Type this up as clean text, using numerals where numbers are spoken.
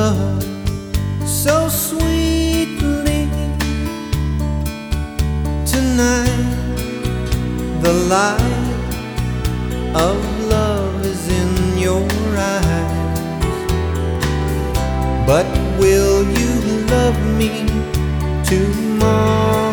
love so sweetly. Tonight the light of love is in your eyes. But will you love me tomorrow?